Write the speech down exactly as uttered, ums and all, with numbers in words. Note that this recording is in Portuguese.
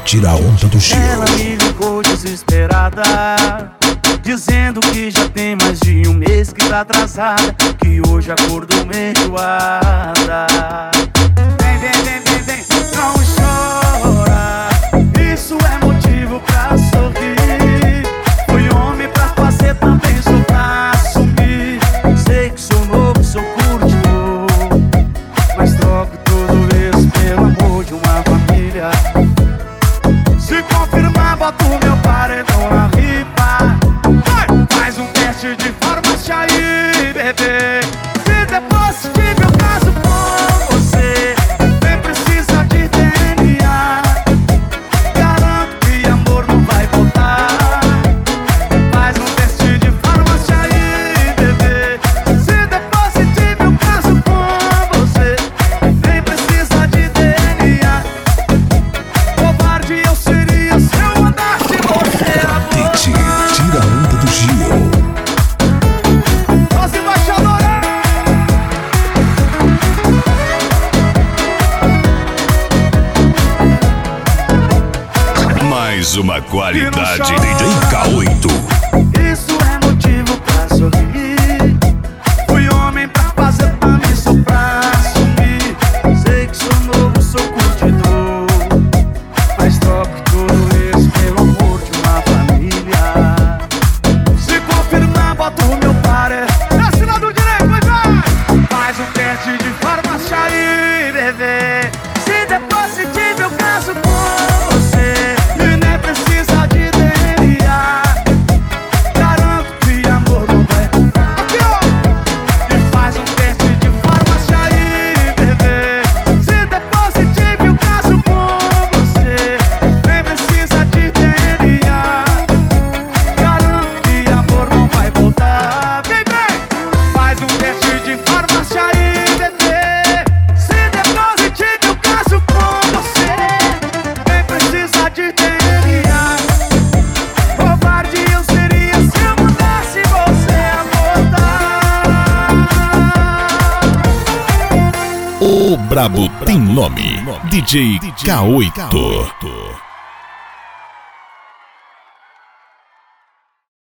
tira a onda do Gil. Ela me ligou desesperada, dizendo que já tem mais de um mês que tá atrasada, que hoje acordou menjoada. Vem, vem, vem, vem, vem, não chora, isso é motivo pra sorrir. Fui homem pra fazer, também sou pra assumir. Sei que sou novo, sou curtidor, mas troco tudo isso pelo amor de uma família. Se confirmar, boto meu paredão na ripa. Faz um teste de farmácia aí, bebê. Se der positivo eu caso com você, nem precisa de D N A. Garanto que amor não vai voltar. Faz um teste de farmácia aí, bebê. Se der positivo eu caso com você, nem precisa de D N A. Covarde eu seria se eu mandasse você amor. D J, tira a onda do Gil. Os embaixadores. Mais uma qualidade E não D J K oito. Isso é motivo pra sorrir. Fui homem pra fazer, também sou pra assumir. Sei que sou novo, sou curtidor, mas troco tudo isso pelo amor de uma família. Se confirmar, boto o meu pare. Desce lá do direito, vai, vai. Faz um teste de farmácia aí, bebê. Se der positivo eu caso com você, e nem precisa de D N A. Garanto que amor não vai. Aqui ó. E faz um teste de farmácia aí, bebê. Se der positivo eu caso com você, nem precisa de D N A. Garanto que amor não vai voltar. Vem, vem. Faz um teste de farmácia aí, bebê. Se der positivo eu caso com você, nem precisa de D N A. Covarde eu seria se eu mandasse você abortar. O brabo tem nome, D J K oito.